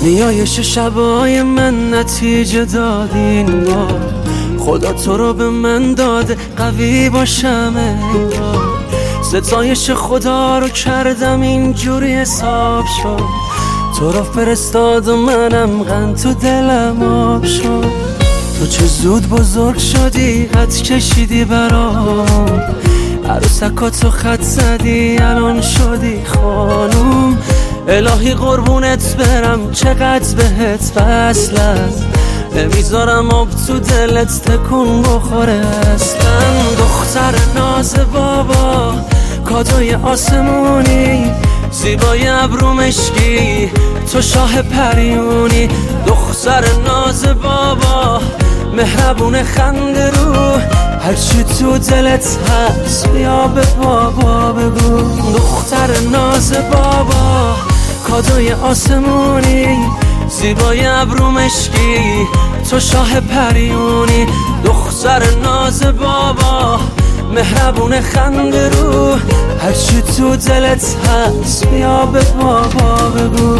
نیایش شبای من نتیجه دادین بار، خدا تو رو به من داده قوی باشم انگار. ستایش خدا رو کردم اینجوری حساب شد، تو رو فرستاد و منم غم تو دلم آب شد. تو چه زود بزرگ شدی، خط کشیدی برام، عروسکاتو خط زدی الان شدی خانوم. الهی قربونت برم چقدر بهت وصلم، نمیذارم آب تو دلت تکون بخوره اصلا. دختر ناز بابا کادوی آسمونی، زیبای ابرو مشکی تو شاه پریونی. دختر ناز بابا مهربون خنده رو، هرچی تو دلت هست بیا به بابا بگو. دختر ناز بابا کادوی آسمونی، زیبای ابرو مشکی تو شاه پریونی. دختر ناز بابا مهربون خنده رو، هرچی تو دلت هست بیا به بابا بگو.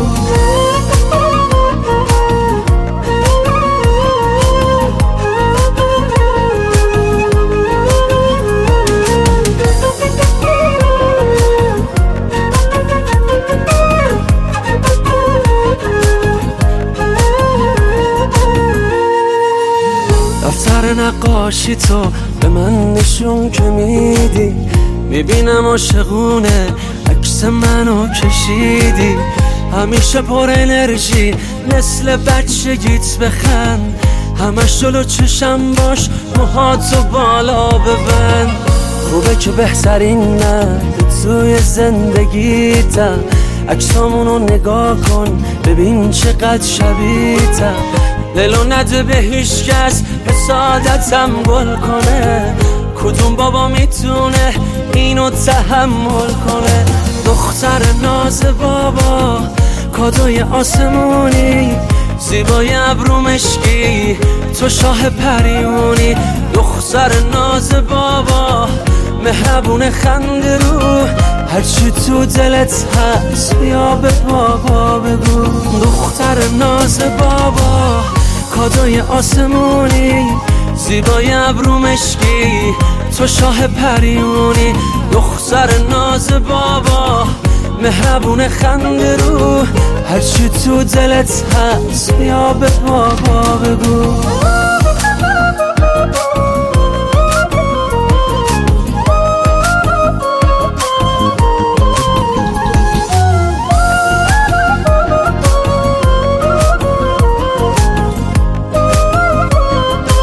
دفتر نقاشی تو به من نشون که میدی، میبینم عاشقونه عکس منو کشیدی. همیشه پر انرژی مثل بچگیت بخند، همش جلو چشم باش موهاتو بالا ببند. خوبه که بهترین مرد توی زندگیتم، عکسامونو نگاه کن ببین چقدر شبیه‌تم. دلو نده به هیچ کس حسادتم گل کنه، کدوم بابا میتونه اینو تحمل کنه. دختر ناز بابا کادوی آسمونی، زیبای ابرو مشکی تو شاه پریونی. دختر ناز بابا مهربون خنده رو، هرچی تو دلت هست بیا به بابا بگو. دختر ناز بابا کادوی آسمونی، زیبای ابرو مشکی تو شاه پریونی. دختر ناز بابا مهربون خنده رو، هرچی تو دلت هست بیا به بابا بگو.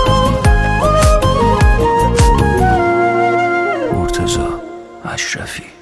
مرتضی اشرفی.